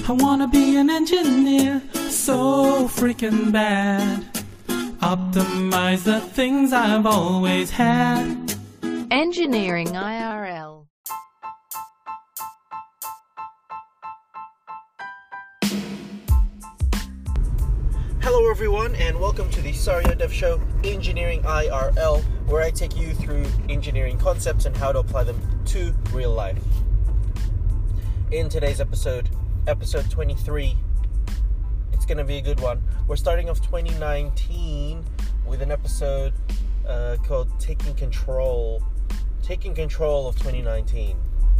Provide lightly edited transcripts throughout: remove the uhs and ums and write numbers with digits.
I wanna be an engineer, so freaking bad. Optimize the things I've always had. Engineering IRL. Hello everyone, and welcome to the Sario Dev Show, Engineering IRL, where I take you through engineering concepts and how to apply them to real life. In today's episode 23, it's going to be a good one. We're starting off 2019 with an episode called Taking Control of 2019.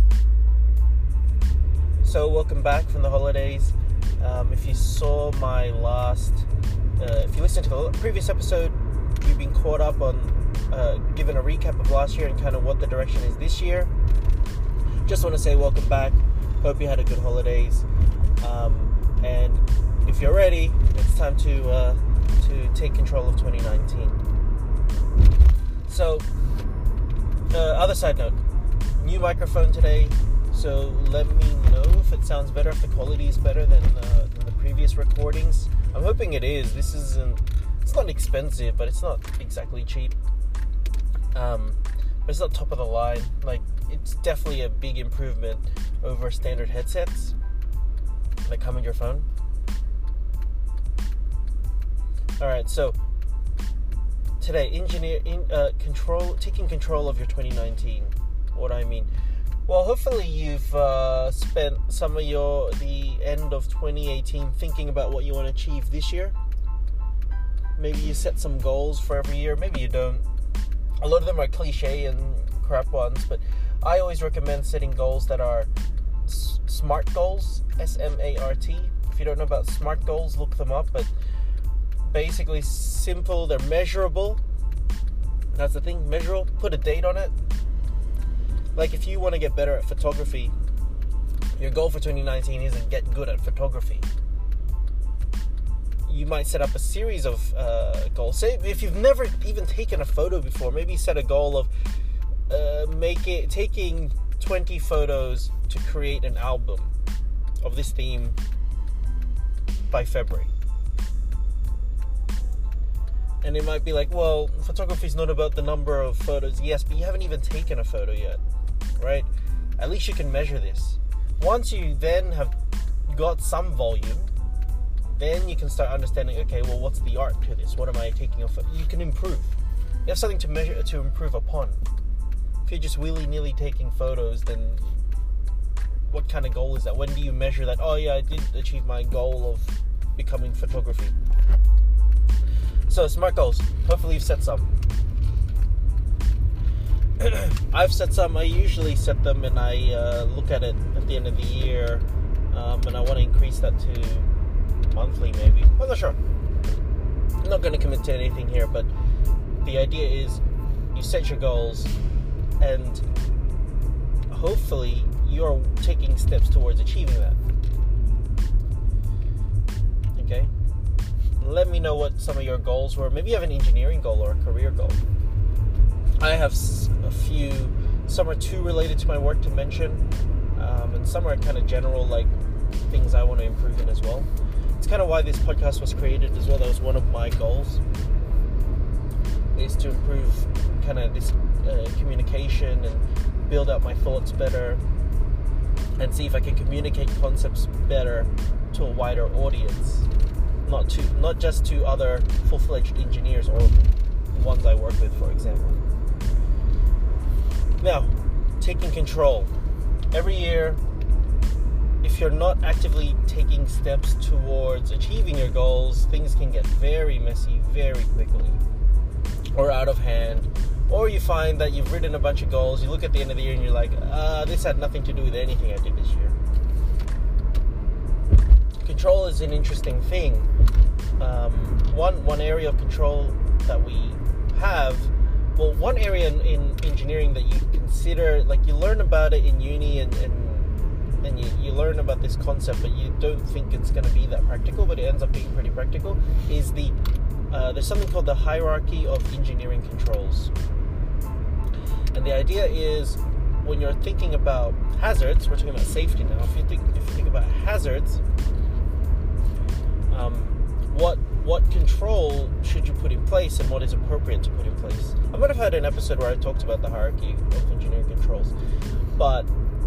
So welcome back from the holidays. If you saw my if you listened to the previous episode, you've been caught up on given a recap of last year and kind of what the direction is this year. Just want to say welcome back. Hope you had a good holidays. And if you're ready, it's time to take control of 2019. So, other side note, new microphone today. So let me know if it sounds better, if the quality is better than the previous recordings. I'm hoping it is. It's not expensive, but it's not exactly cheap. But it's not top of the line. Like, it's definitely a big improvement over standard headsets that come in your phone. Alright, so today, taking control of your 2019. What do I mean? Well, hopefully you've spent some of the end of 2018 thinking about what you want to achieve this year. Maybe you set some goals for every year. Maybe you don't. A lot of them are cliche and crap ones, but I always recommend setting goals that are SMART goals, SMART. If you don't know about SMART goals, look them up. But basically simple, they're measurable. That's the thing, measurable. Put a date on it. Like if you want to get better at photography, your goal for 2019 isn't get good at photography. You might set up a series of goals. Say if you've never even taken a photo before, maybe set a goal of taking 20 photos to create an album of this theme by February. And it might be like, well, photography is not about the number of photos. Yes, but you haven't even taken a photo yet, right? At least you can measure this. Once you then have got some volume, then you can start understanding, okay, well, what's the art to this? What am I taking off? You can improve. You have something to measure, to improve upon. If you're just willy-nilly taking photos, then what kind of goal is that? When do you measure that? Oh yeah, I did achieve my goal of becoming photography. So, SMART goals. Hopefully you've set some. I've set some. I usually set them and I look at it at the end of the year, and I want to increase that to monthly maybe. I'm not sure. I'm not going to commit to anything here, but the idea is you set your goals and hopefully you're taking steps towards achieving that. Okay? Let me know what some of your goals were. Maybe you have an engineering goal or a career goal. I have a few. Some are too related to my work to mention, and some are kind of general, like things I want to improve in as well. It's kind of why this podcast was created as well. That was one of my goals, is to improve kind of this communication and build out my thoughts better and see if I can communicate concepts better to a wider audience. Not just to other full-fledged engineers or ones I work with, for example. Now, taking control. Every year, if you're not actively taking steps towards achieving your goals, things can get very messy very quickly, or out of hand, or you find that you've written a bunch of goals, you look at the end of the year and you're like, this had nothing to do with anything I did this year. Control is an interesting thing. One area of control that we have, well, one area in engineering that you consider, like you learn about it in uni and you learn about this concept, but you don't think it's going to be that practical, but it ends up being pretty practical, is there's something called the hierarchy of engineering controls. And the idea is when you're thinking about hazards, we're talking about safety now. If you think about hazards, control should you put in place and what is appropriate to put in place? I might have had an episode where I talked about the hierarchy of engineering controls, but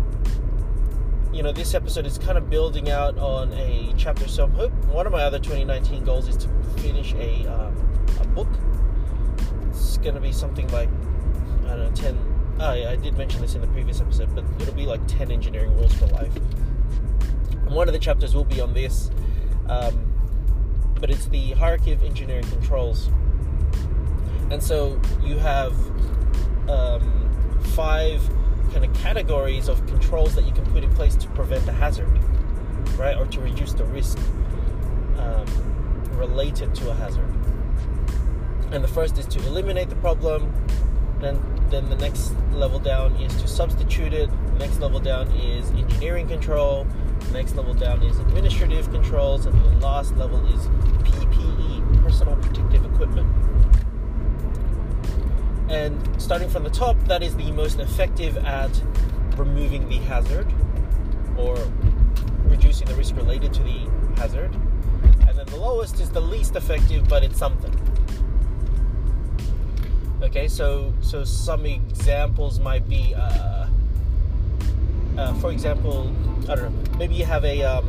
this episode is kind of building out on a chapter. So I hope one of my other 2019 goals is to finish a book. It's going to be something like, I don't know, 10. I did mention this in the previous episode, but it'll be like 10 engineering rules for life. And one of the chapters will be on this, but it's the hierarchy of engineering controls. And so you have 5 kind of categories of controls that you can put in place to prevent a hazard, right, or to reduce the risk related to a hazard. And the first is to eliminate the problem. Then the next level down is to substitute it. The next level down is engineering control. The next level down is administrative controls, and the last level is PPE, personal protective equipment. And starting from the top, that is the most effective at removing the hazard or reducing the risk related to the hazard. And then the lowest is the least effective, but it's something. Okay, so some examples might be, for example, I don't know, maybe you have a,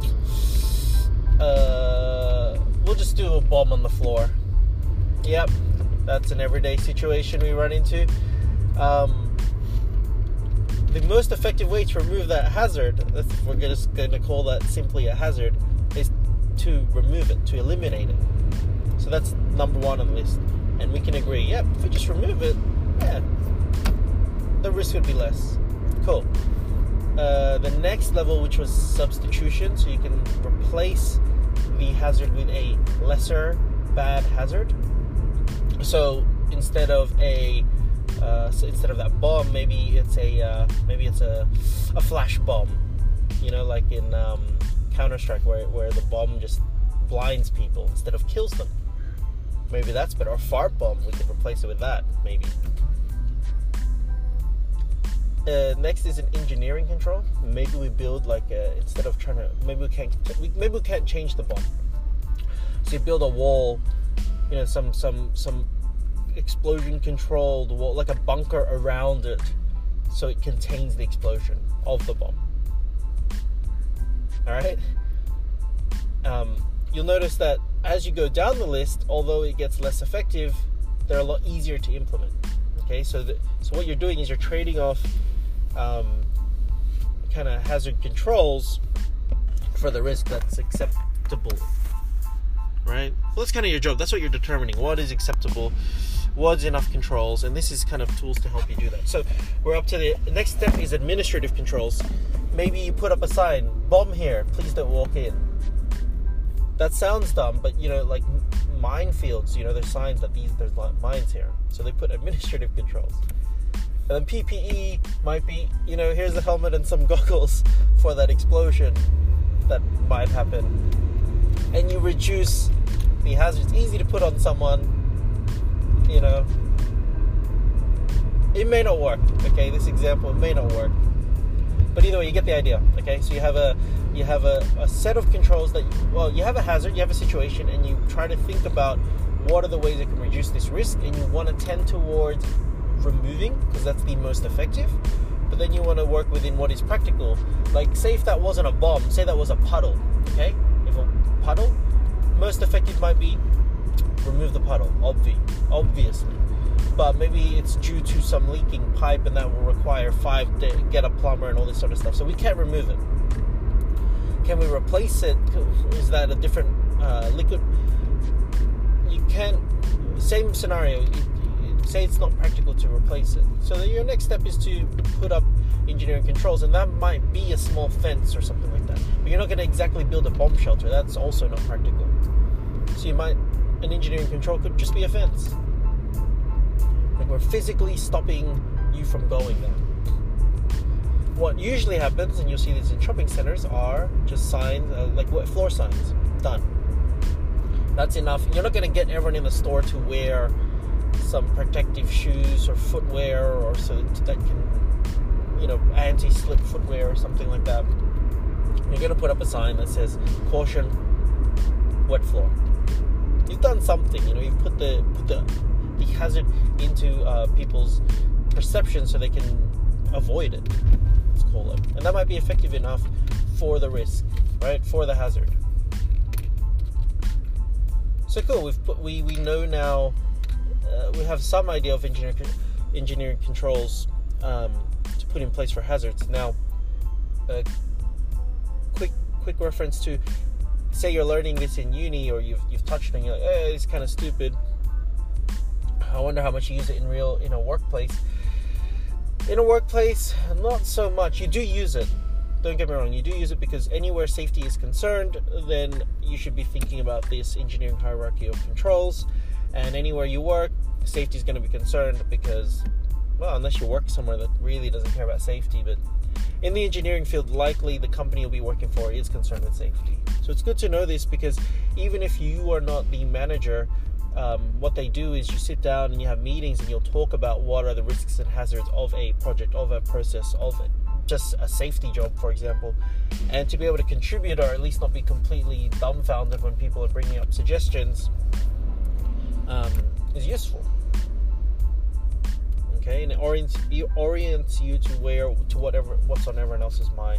we'll just do a bomb on the floor. Yep. That's an everyday situation we run into. The most effective way to remove that hazard, if we're just going to call that simply a hazard, is to remove it, to eliminate it. So that's number 1 on the list. And we can agree, if we just remove it, the risk would be less. Cool. The next level, which was substitution, so you can replace the hazard with a lesser bad hazard. So instead of instead of that bomb, maybe it's a flash bomb, like in Counter-Strike, where the bomb just blinds people instead of kills them. Maybe that's better. Or fart bomb, we could replace it with that, maybe. Next is an engineering control. Maybe we build instead of trying to, maybe we can't change the bomb. So you build a wall, some explosion controlled wall, like a bunker around it, so it contains the explosion of the bomb. All right. You'll notice that as you go down the list, although it gets less effective, they're a lot easier to implement. Okay, so what you're doing is you're trading off kind of hazard controls for the risk that's acceptable, right? Well, that's kind of your job. That's what you're determining. What is acceptable? What's enough controls? And this is kind of tools to help you do that. So we're up to the next step is administrative controls. Maybe you put up a sign, bomb here, please don't walk in. That sounds dumb, but like minefields, there's signs that there's mines here. So they put administrative controls. And then PPE might be, here's the helmet and some goggles for that explosion that might happen. And you reduce the hazard. It's easy to put on someone, It may not work, okay? This example may not work. But either way, you get the idea, okay? So you have a set of controls that, you have a hazard, you have a situation, and you try to think about what are the ways that can reduce this risk, and you want to tend towards removing, because that's the most effective, but then you want to work within what is practical. Like, say if that wasn't a bomb, say that was a puddle, okay? If a puddle, most effective might be remove the puddle, obviously. But maybe it's due to some leaking pipe, and that will require 5 to get a plumber and all this sort of stuff. So we can't remove it. Can we replace it? Is that a different liquid? You can't. Same scenario. Say it's not practical to replace it. So your next step is to put up engineering controls, and that might be a small fence or something like that. But you're not going to exactly build a bomb shelter. That's also not practical. So an engineering control could just be a fence. Like, we're physically stopping you from going there. What usually happens, and you'll see this in shopping centers, are just signs, like floor signs. Done. That's enough. You're not going to get everyone in the store to wear some protective shoes or footwear, or so that can, anti-slip footwear or something like that. You're going to put up a sign that says, caution, wet floor. you've done something. You know, you've put the hazard into people's perception so they can avoid it. Let's call it, and that might be effective enough for the risk, right? For the hazard. So cool. We know now. We have some idea of engineering controls to put in place for hazards. Now, quick reference to, say you're learning this in uni, or you've touched on it, you're like, it's kind of stupid. I wonder how much you use it in a workplace. In a workplace, not so much. You do use it. Don't get me wrong. You do use it because anywhere safety is concerned, then you should be thinking about this engineering hierarchy of controls. And anywhere you work, safety is going to be concerned because, well, unless you work somewhere that really doesn't care about safety, but in the engineering field, likely the company you'll be working for is concerned with safety. So it's good to know this, because even if you are not the manager, what they do is you sit down and you have meetings and you'll talk about what are the risks and hazards of a project, of a process, of just a safety job, for example. And to be able to contribute, or at least not be completely dumbfounded when people are bringing up suggestions, is useful. Okay, and it orients you to what's on everyone else's mind.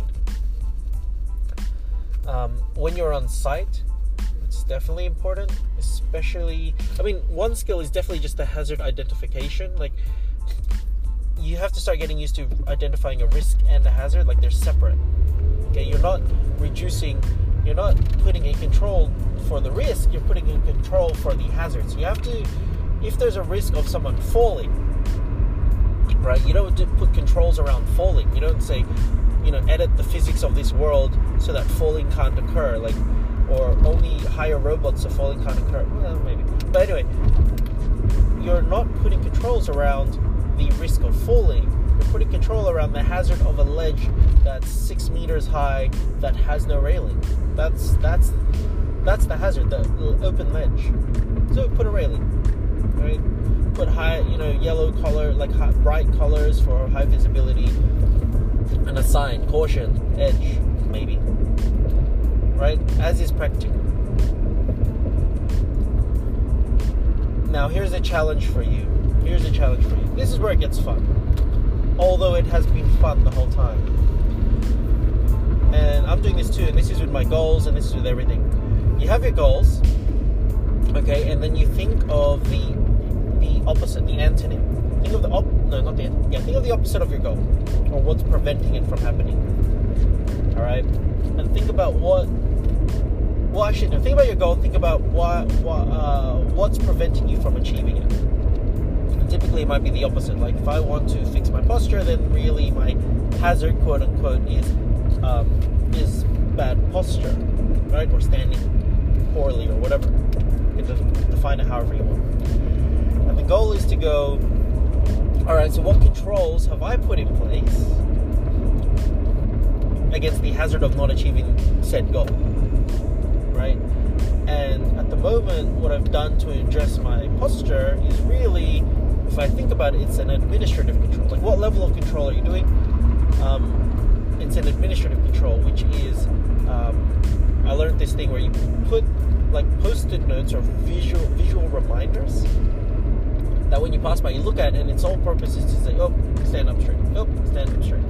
When you're on site, it's definitely important. Especially, one skill is definitely just the hazard identification. Like, you have to start getting used to identifying a risk and a hazard. Like, they're separate. Okay, you're not putting a control for the risk. You're putting in control for the hazards. You have to, if there's a risk of someone falling, right? You don't put controls around falling. You don't say, edit the physics of this world so that falling can't occur, or only hire robots so falling can't occur. Well, maybe. But anyway, you're not putting controls around the risk of falling. You're putting control around the hazard of a ledge that's 6 meters high that has no railing. That's the hazard, the open ledge. So put a railing, right? Put high, yellow color, bright colors for high visibility, and a sign, caution, edge, maybe, right? As is practical. Now, here's a challenge for you. This is where it gets fun, although it has been fun the whole time. And I'm doing this too, and this is with my goals, and this is with everything. You have your goals, okay, and then you think of the opposite, the antonym. Think of think of the opposite of your goal, or what's preventing it from happening. All right, and think about think about your goal. Think about what's preventing you from achieving it. And typically, it might be the opposite. Like, if I want to fix my posture, then really my hazard, quote unquote, is bad posture, right, or standing poorly, or whatever. You can define it however you want. And the goal is to go, all right, so what controls have I put in place against the hazard of not achieving said goal, right? And at the moment, what I've done to address my posture is really, if I think about it, it's an administrative control. Like, what level of control are you doing? It's an administrative control, which is, I learned this thing where you put post-it notes or visual reminders that when you pass by, you look at it, and its sole purpose is to say, oh, stand up straight. Oh, stand up straight.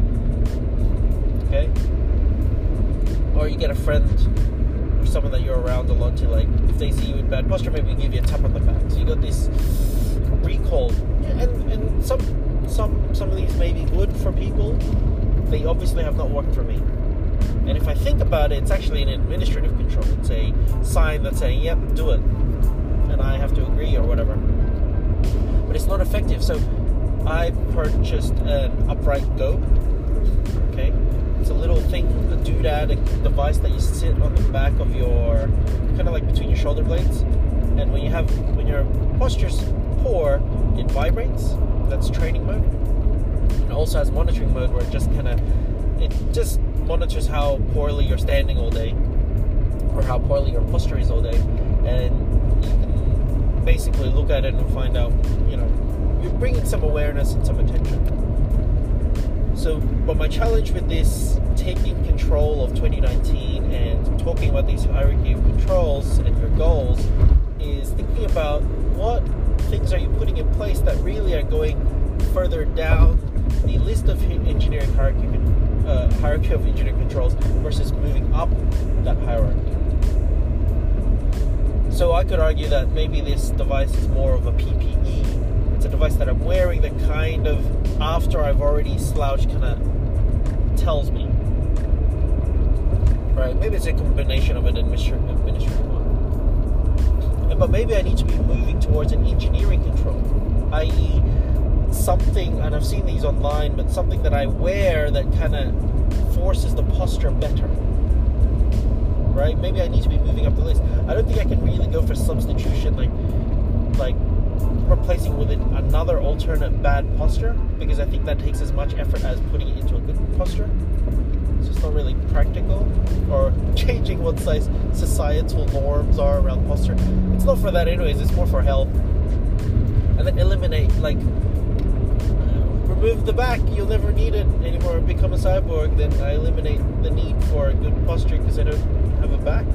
Okay? Or you get a friend or someone that you're around a lot to, if they see you in bad posture, maybe give you a tap on the back. So you got this recall. And some of these may be good for people. They obviously have not worked for me. And if I think about it, it's actually an administrative control. It's a sign that's saying, yep, do it. And I have to agree or whatever. But it's not effective. So I purchased an upright go. Okay? It's a little thing, a doodad, a device that you sit on the back of your, kind of like between your shoulder blades. And when your posture's poor, it vibrates. That's training mode. It also has monitoring mode, where it just monitors how poorly you're standing all day, or how poorly your posture is all day, and you can basically look at it and find out, you're bringing some awareness and some attention. So, but my challenge with this, taking control of 2019 and talking about these hierarchy of controls and your goals, thinking about what things are you putting in place that really are going further down the list of engineering hierarchy of engineering controls versus moving up that hierarchy. So I could argue that maybe this device is more of a PPE. It's a device that I'm wearing that kind of, after I've already slouched, kind of tells me. Right? Maybe it's a combination of an administrative one. But maybe I need to be moving towards an engineering control, i.e. something, and I've seen these online, but something that I wear that kind of forces the posture better. Right? Maybe I need to be moving up the list. I don't think I can really go for substitution, like replacing with another alternate bad posture, because I think that takes as much effort as putting it into a good posture. It's just not really practical, or changing what societal norms are around posture. It's not for that anyways, it's more for health. And then eliminate, remove the back, you'll never need it anymore, become a cyborg, then I eliminate the need for a good posture because I don't have a back.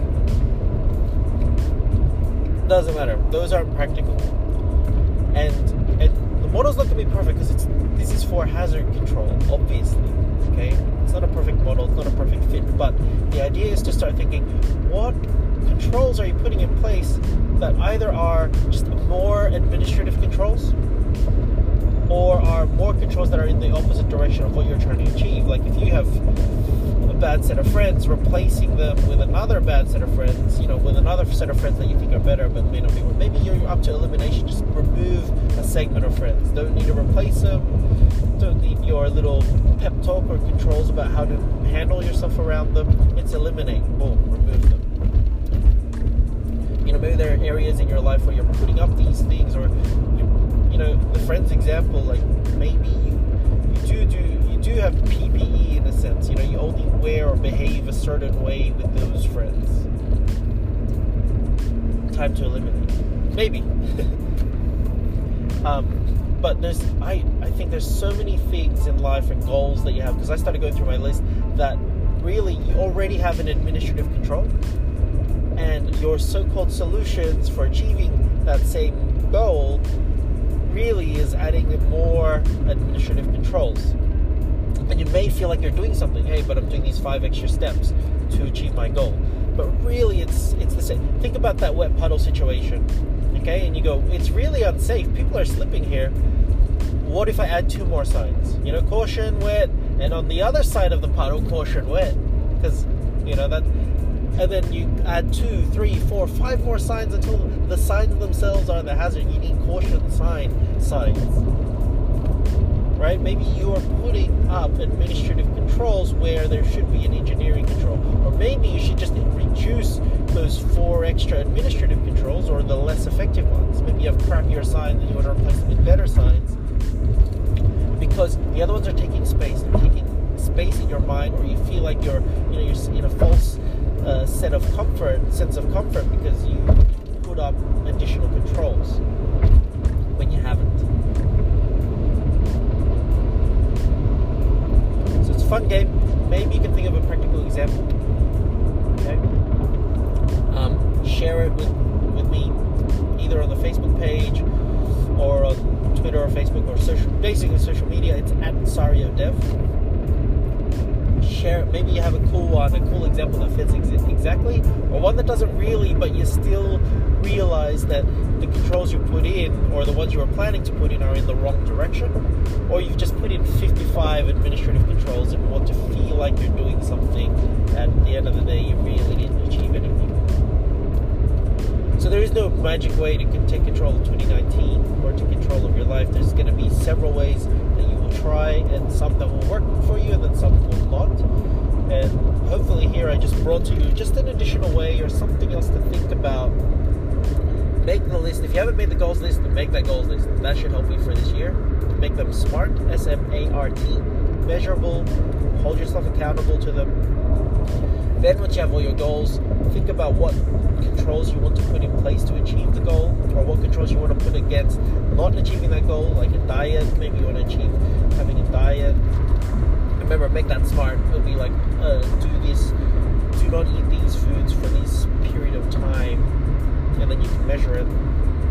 Doesn't matter, those aren't practical. And the model's not going to be perfect because this is for hazard control, obviously. Okay, it's not a perfect model, it's not a perfect fit, but the idea is to start thinking, what controls are you putting in place that either are just more administrative controls or are more controls that are in the opposite direction of what you're trying to achieve. Like if you have a bad set of friends, replacing them with another bad set of friends, with another set of friends that you think are better but may not be. Maybe you're up to elimination, just remove a segment of friends. Don't need to replace them, don't need your little pep talk or controls about how to handle yourself around them. It's eliminate, boom, remove them. Maybe there are areas in your life where you're putting up these things, or the friends example, like maybe you do have PPE in a sense. You only wear or behave a certain way with those friends. Time to eliminate, maybe. But I think there's so many things in life and goals that you have, because I started going through my list that really you already have an administrative control, and your so-called solutions for achieving that same goal really is adding more administrative controls. And you may feel like you're doing something, hey, but I'm doing these 5 extra steps to achieve my goal. But really it's the same. Think about that wet puddle situation, okay? And you go, it's really unsafe. People are slipping here. What if I add 2 more signs? Caution wet, and on the other side of the puddle, caution wet. Because, that... And then you add 2, 3, 4, 5 more signs until the signs themselves are the hazard. You need caution signs. Right? Maybe you are putting up administrative controls where there should be an engineering control. Or maybe you should just reduce those 4 extra administrative controls, or the less effective ones. Maybe you have crappier signs and you want to replace them with better signs. Because the other ones are taking space. They're taking space in your mind, or you feel like you're in a false sense of comfort because you put up additional controls when you haven't. So it's a fun game. Maybe you can think of a practical example. Okay. Share it with me either on the Facebook page or on Twitter or Facebook or basically social media. It's at SarioDev. Share, maybe you have a cool example that fits exactly, or one that doesn't really, but you still realize that the controls you put in, or the ones you were planning to put in, are in the wrong direction, or you've just put in 55 administrative controls and want to feel like you're doing something, and at the end of the day you really didn't achieve anything. So there is no magic way to take control of 2019 or take control of your life. There's going to be several ways that you will try, and some that will work for you and then some will not. And hopefully here I just brought to you just an additional way or something else to think about. Make the list. If you haven't made the goals list, then make that goals list. That should help you for this year. Make them SMART, SMART, measurable, hold yourself accountable to them. Then once you have all your goals, think about what controls you want to put in place to achieve the goal, or what controls you want to put against not achieving that goal, like a diet. Maybe you want to achieve having a diet. Remember, make that SMART. It'll be like, do this, do not eat these foods for this period of time, and then you can measure it.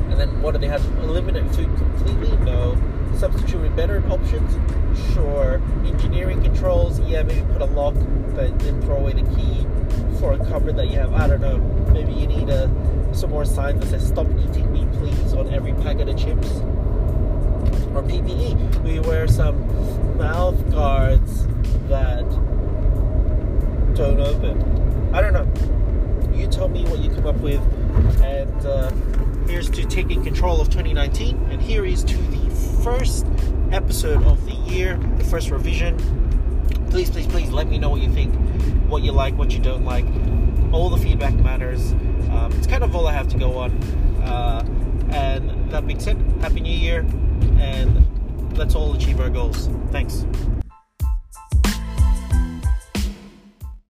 And then what do they have? Eliminate food completely? No. Substitute with better options? Sure. Engineering controls? Yeah, maybe put a lock, but then throw away the key for a cupboard that you have. I don't know. Maybe you need some more signs that says "Stop eating me, please" on every packet of chips. Or PPE. We wear some mouth guards that don't open. I don't know. You tell me what you come up with, and here's to taking control of 2019, and here is to the first episode of the year, the first revision. Please let me know what you think, what you like, what you don't like. All the feedback matters. It's kind of all I have to go on, and that being said, Happy New Year, and let's all achieve our goals. Thanks.